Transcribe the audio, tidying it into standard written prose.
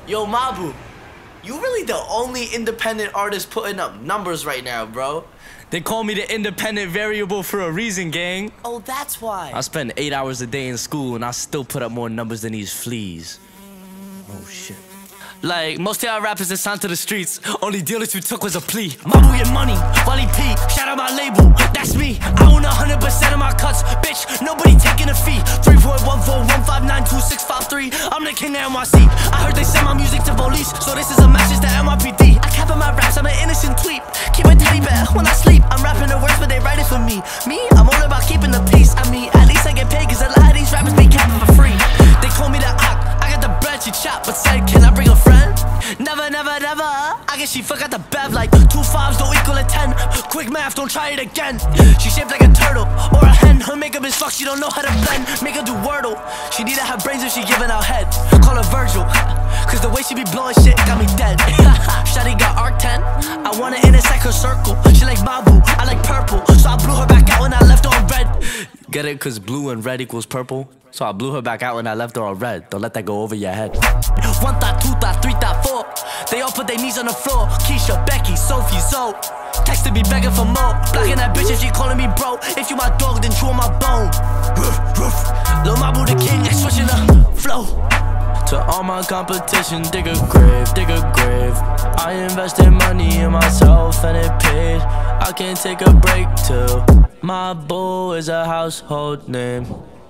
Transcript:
Yo, Mabu, you really the only independent artist putting up numbers right now, bro. They call me the independent variable for a reason, gang. Oh, that's why. I spend 8 hours a day in school and I still put up more numbers than these fleas. Oh shit. Like, most of y'all rappers that signed to the streets, only deal that you took was a plea. Mabu get money, Wally P, shout out my label, that's me. I own 100% of my cuts, bitch, nobody taking a fee. 3.14159263, I'm the king of NYC. I heard they send my music to police, so this is a message to NYPD. I cap on my raps, I'm an innocent tweet. Keep a teddy bear when I sleep. I'm rapping the words, but they write it for me. Me, I'm all about keeping the peace. I mean, at least I get paid, cause a lot of these rappers be capping for free. They call me the Ock, I got the bread, she chop, but said, can I bring a friend? Never, never, never. I guess she forgot the bev, like 2 5s don't equal a 10. Quick math, don't try it again. She shaped like a turtle or a hen. Her makeup is fucked, she don't know how to blend. Make her do Wordle. She need to have brains if she giving out head. Call her Virgil, cause the way she be blowing shit got me dead. Shawty got arc 10. I want her in a second circle. She like Mabu, I like purple, so I blew her back out when I left her on red. Get it? Cause blue and red equals purple. So I blew her back out when I left her on red. Don't let that go over your head. 1 thought, 2 thought, 3 thought, 4. They all put their knees on the floor. Keisha, Becky, Sophie, Zoe. Texted me begging for more. Blocking that bitch if she calling me bro. If you my dog, then chew on my bone. Lil Mabu the king, switching the flow. To all my competition, dig a grave, dig a grave. I invested money in myself and it paid. I can't take a break till Mabu is a household name.